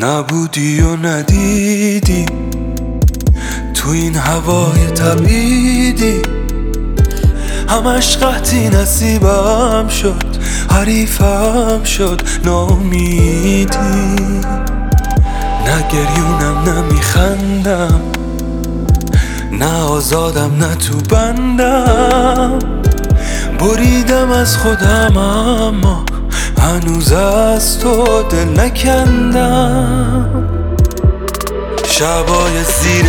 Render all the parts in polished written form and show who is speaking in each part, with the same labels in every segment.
Speaker 1: نبودی و ندیدی تو این هوای تبعیدی، همش قحطی نصیبم شد، حریفم شد ناامیدی. نه گریونم نه میخندم، نه آزادم نه تو بندم، بریدم از خودم اما هنوز از تو دل نکندم. شبای زیر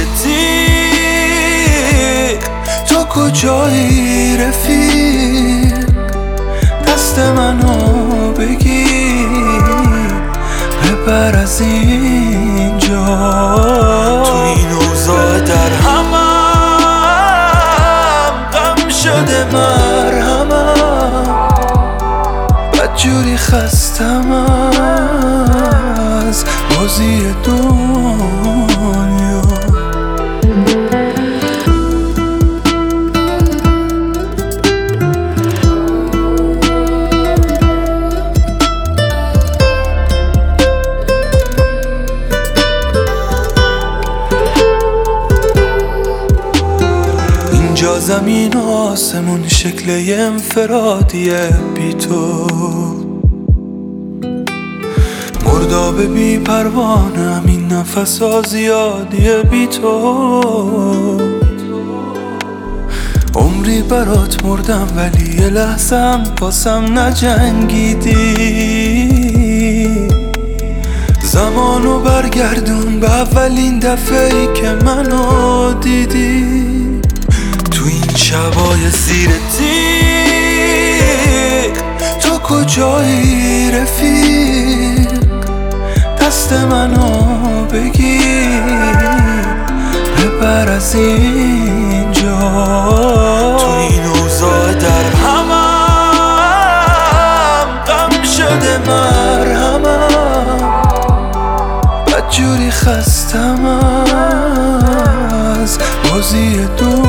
Speaker 1: تیغ تو کجایی رفیق، دست منو بگیر ببر از اینجا. تو این اوضاع در همم غم شده مرهمم، بدجوری خستم از بازی دنیا. اینجا زمین و آسمون شکل انفرادیه بی تو، مردابه بی پروانم، این نفس ها زیادیه بی تو. عمری برات مردم ولی یه لحظم واسم نجنگیدی. زمانو برگردون به اولین دفعه‌ای که منو دیدی. تو این شبای زیر تیغ تو کجایی رفیق، دست منو بگیر ببر از اینجا. تو این اوضاع در همم غم شده مرهمم، بدجوری خستم از بازی